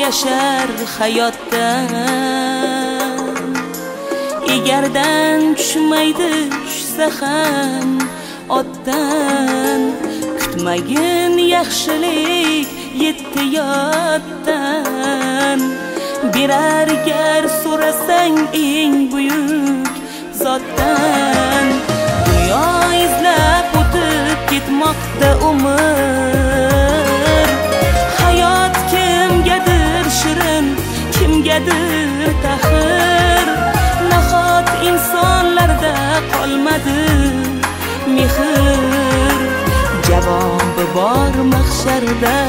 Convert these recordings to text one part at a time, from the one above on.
yashar hayotdan. Egardan tushmaydi, tushsa ham otdan. Kutmagin yaxshilik yetdi yotdan. Birar gar so'rasang eng buyuk zotdan. Dunyo izlab o'tib ketmoqda umr. Hayot kimgadir shirin, kimgadir taxir. Nahot insonlarda qolmadi mehr. Javobi bor mahsharda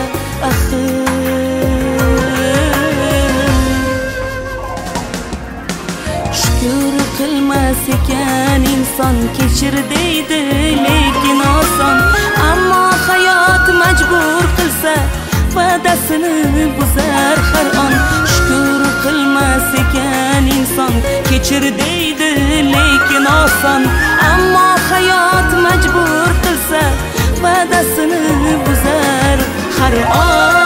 axir. Shukr qilmas ekan inson, kechir deydi lekin oson. Ammo hayot majbur qilsa va'dasini buzar har on. Shukr qilmas ekan inson, kechir deydi lekin oson. Ammo hayot majbur qilsa va'dasini buzar har on.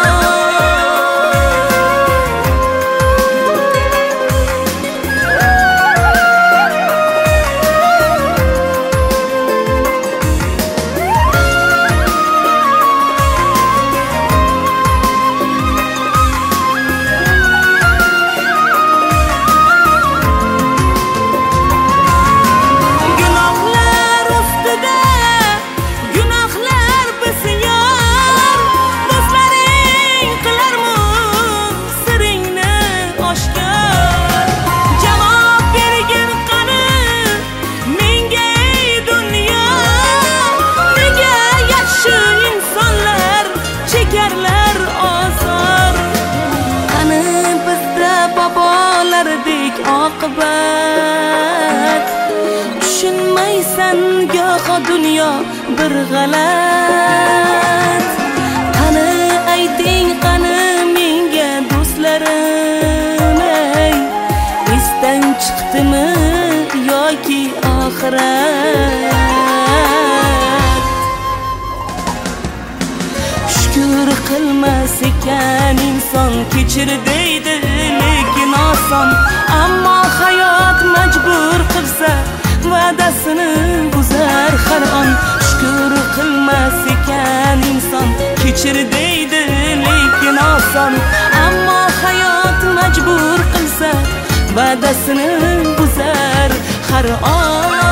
Oqibat tushunmaysan goho dunyo bir g'alat. Qani ayting, qani menga do'stlarim, ey esdan chiqdimi yoki oxirat? Shukr qilmas ekan inson, kechir deydi lekin oson. Ammo hayot majbur qilsa va'dasini buzar har on. Shukr qilmas ekan inson, kechir deydi lekin oson. Ammo hayot majbur qilsa va'dasini buzar har on.